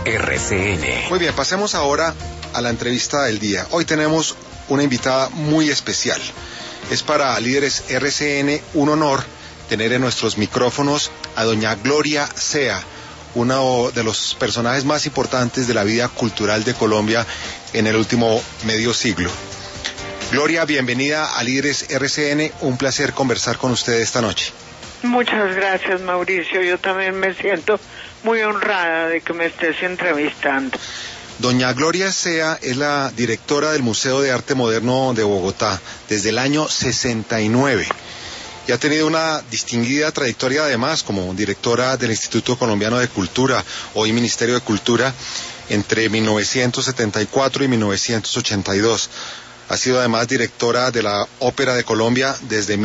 RCN. Muy bien, pasemos ahora a la entrevista del día. Hoy tenemos una invitada muy especial. Es para Líderes RCN un honor tener en nuestros micrófonos a doña Gloria Sea, uno de los personajes más importantes de la vida cultural de Colombia en el último medio siglo. Gloria, bienvenida a Líderes RCN, un placer conversar con usted esta noche. Muchas gracias, Mauricio. Yo también me siento muy honrada de que me estés entrevistando. Doña Gloria Sea es la directora del Museo de Arte Moderno de Bogotá desde el año 69 y ha tenido una distinguida trayectoria además como directora del Instituto Colombiano de Cultura, hoy Ministerio de Cultura, entre 1974 y 1982. Ha sido además directora de la Ópera de Colombia desde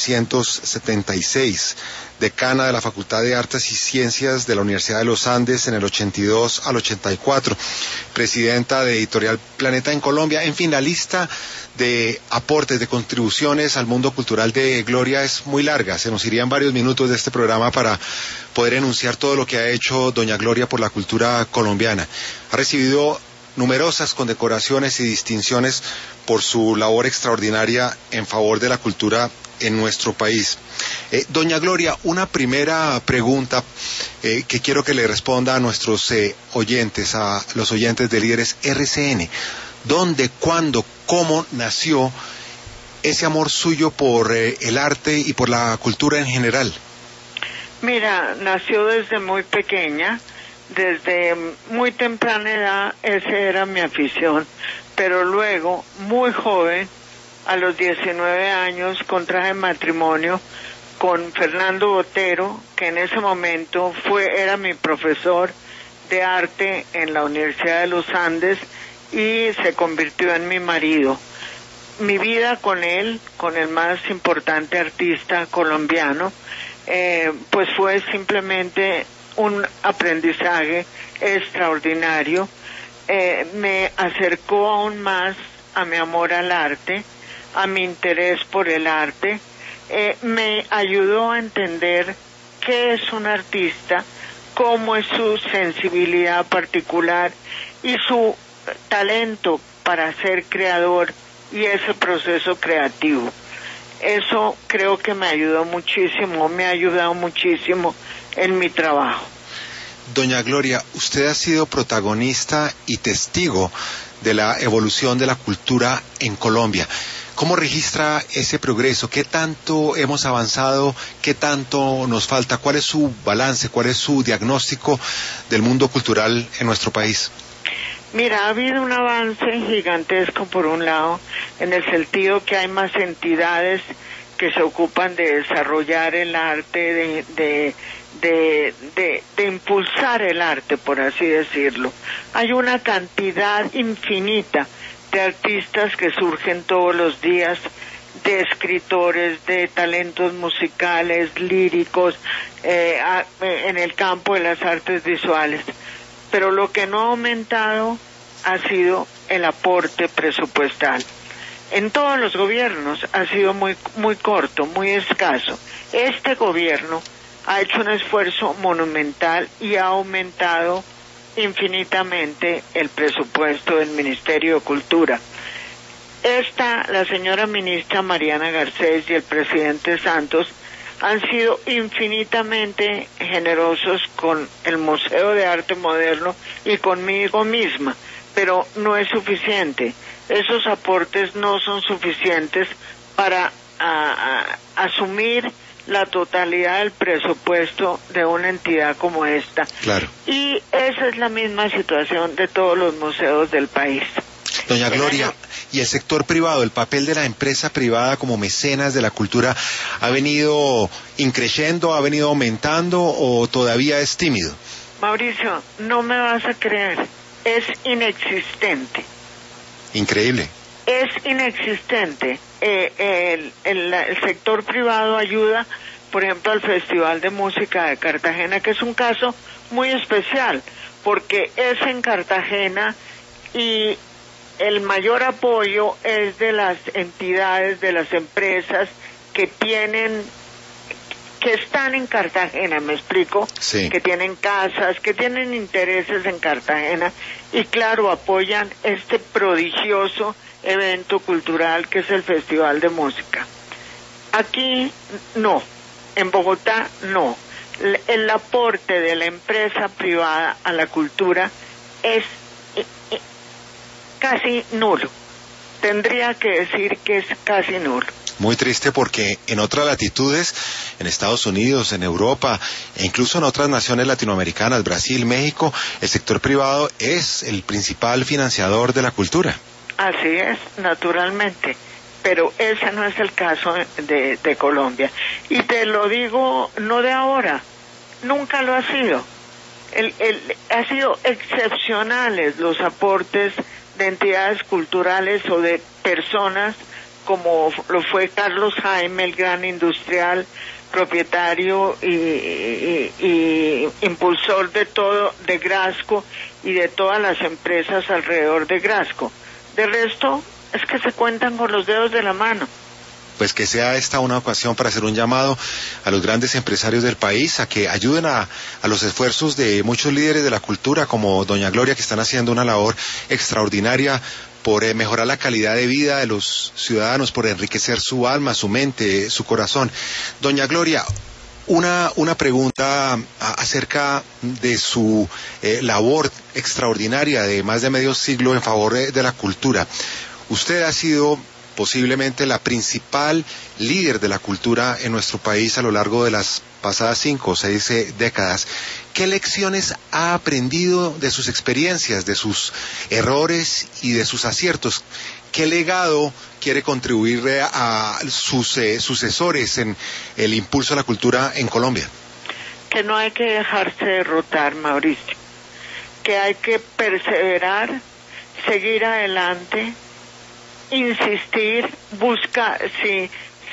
1976, decana de la Facultad de Artes y Ciencias de la Universidad de los Andes en el 82 al 84, presidenta de Editorial Planeta en Colombia. En fin, la lista de aportes, de contribuciones al mundo cultural de Gloria es muy larga. Se nos irían varios minutos de este programa para poder enunciar todo lo que ha hecho doña Gloria por la cultura colombiana. Ha recibido numerosas condecoraciones y distinciones por su labor extraordinaria en favor de la cultura en nuestro país. Doña Gloria, una primera pregunta que quiero que le responda a nuestros oyentes, a los oyentes de Líderes RCN. ¿Dónde, cuándo, cómo nació ese amor suyo por el arte y por la cultura en general? Mira, nació desde muy pequeña. Desde muy temprana edad esa era mi afición, pero luego, muy joven, a los 19 años, contraje matrimonio con Fernando Botero, que en ese momento era mi profesor de arte en la Universidad de los Andes y se convirtió en mi marido. Mi vida con él, con el más importante artista colombiano, pues fue simplemente un aprendizaje extraordinario. Me acercó aún más a mi amor al arte, a mi interés por el arte. Me ayudó a entender qué es un artista, cómo es su sensibilidad particular y su talento para ser creador y ese proceso creativo. Eso creo que me ayudó muchísimo, me ha ayudado muchísimo en mi trabajo. Doña Gloria, usted ha sido protagonista y testigo de la evolución de la cultura en Colombia. ¿Cómo registra ese progreso? ¿Qué tanto hemos avanzado? ¿Qué tanto nos falta? ¿Cuál es su balance? ¿Cuál es su diagnóstico del mundo cultural en nuestro país? Mira, ha habido un avance gigantesco por un lado, en el sentido que hay más entidades que se ocupan de desarrollar el arte, de impulsar el arte, por así decirlo. Hay una cantidad infinita de artistas que surgen todos los días, de escritores, de talentos musicales, líricos, en el campo de las artes visuales. Pero lo que no ha aumentado ha sido el aporte presupuestal. En todos los gobiernos ha sido muy corto, muy escaso. Este gobierno ha hecho un esfuerzo monumental y ha aumentado infinitamente el presupuesto del Ministerio de Cultura. La señora ministra Mariana Garcés y el presidente Santos han sido infinitamente generosos con el Museo de Arte Moderno y conmigo misma, pero no es suficiente. Esos aportes no son suficientes para asumir la totalidad del presupuesto de una entidad como esta. Claro. Y esa es la misma situación de todos los museos del país. Doña Gloria, ¿y el sector privado, el papel de la empresa privada como mecenas de la cultura, ha venido increciendo, ha venido aumentando o todavía es tímido? Mauricio, no me vas a creer, es inexistente. Increíble. Es inexistente. El sector privado ayuda, por ejemplo, al Festival de Música de Cartagena, que es un caso muy especial, porque es en Cartagena y el mayor apoyo es de las entidades, de las empresas que que están en Cartagena, ¿me explico? Sí. Que tienen casas, que tienen intereses en Cartagena y claro, apoyan este prodigioso evento cultural que es el Festival de Música. Aquí no, en Bogotá no. El aporte de la empresa privada a la cultura es casi nulo. Tendría que decir que es casi nulo. Muy triste porque en otras latitudes, en Estados Unidos, en Europa e incluso en otras naciones latinoamericanas, Brasil, México, el sector privado es el principal financiador de la cultura. Así es, naturalmente, pero ese no es el caso de Colombia. Y te lo digo no de ahora, nunca lo ha sido. Ha sido excepcionales los aportes de entidades culturales o de personas como lo fue Carlos Jaime, el gran industrial, propietario y impulsor de todo, de Grasco y de todas las empresas alrededor de Grasco. De resto, es que se cuentan con los dedos de la mano. Pues que sea esta una ocasión para hacer un llamado a los grandes empresarios del país a que ayuden a los esfuerzos de muchos líderes de la cultura como doña Gloria, que están haciendo una labor extraordinaria por mejorar la calidad de vida de los ciudadanos, por enriquecer su alma, su mente, su corazón. Doña Gloria, una pregunta acerca de su labor extraordinaria de más de medio siglo en favor de la cultura. Usted ha sido posiblemente la principal líder de la cultura en nuestro país a lo largo de las pasadas 5 o 6 décadas. ¿Qué lecciones ha aprendido de sus experiencias, de sus errores y de sus aciertos? ¿Qué legado quiere contribuir a sus sucesores en el impulso a la cultura en Colombia? Que no hay que dejarse derrotar, Mauricio. Que hay que perseverar, seguir adelante, insistir, buscar, si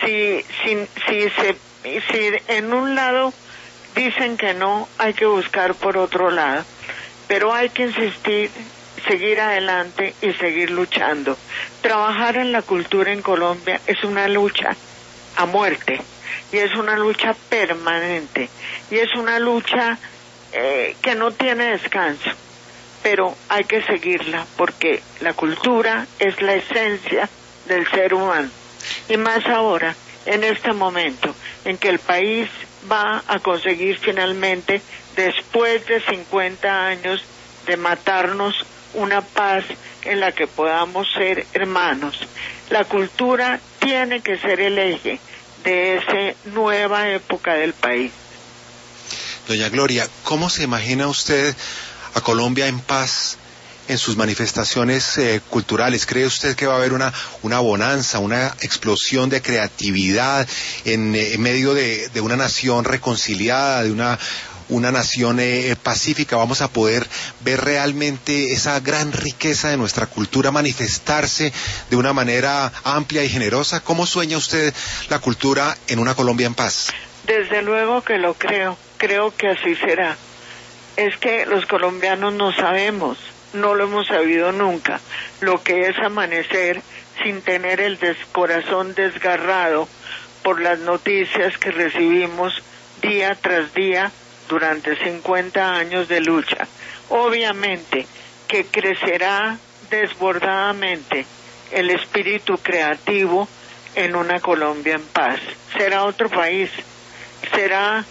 en un lado dicen que no, hay que buscar por otro lado, pero hay que insistir, seguir adelante y seguir luchando. Trabajar en la cultura en Colombia es una lucha a muerte y es una lucha permanente y es una lucha que no tiene descanso, pero hay que seguirla porque la cultura es la esencia del ser humano y más ahora en este momento en que el país va a conseguir finalmente, después de 50 años de matarnos, una paz en la que podamos ser hermanos. La cultura tiene que ser el eje de esa nueva época del país. Doña Gloria, ¿cómo se imagina usted a Colombia en paz en sus manifestaciones culturales? ¿Cree usted que va a haber una bonanza, una explosión de creatividad en medio de una nación reconciliada, de una nación pacífica? ¿Vamos a poder ver realmente esa gran riqueza de nuestra cultura manifestarse de una manera amplia y generosa? ¿Cómo sueña usted la cultura en una Colombia en paz? Desde luego que lo creo que así será. Es que los colombianos no sabemos, no lo hemos sabido nunca, lo que es amanecer sin tener el corazón desgarrado por las noticias que recibimos día tras día durante 50 años de lucha. Obviamente que crecerá desbordadamente el espíritu creativo en una Colombia en paz. Será otro país, será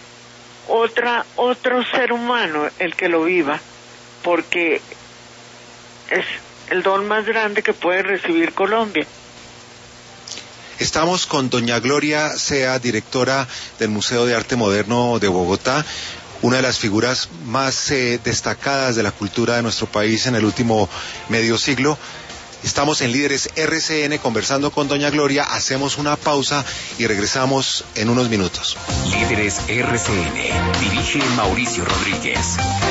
otro ser humano el que lo viva, porque es el don más grande que puede recibir Colombia. Estamos con doña Gloria Sea, directora del Museo de Arte Moderno de Bogotá, una de las figuras más destacadas de la cultura de nuestro país en el último medio siglo. Estamos en Líderes RCN conversando con doña Gloria, hacemos una pausa y regresamos en unos minutos. Líderes RCN, dirige Mauricio Rodríguez.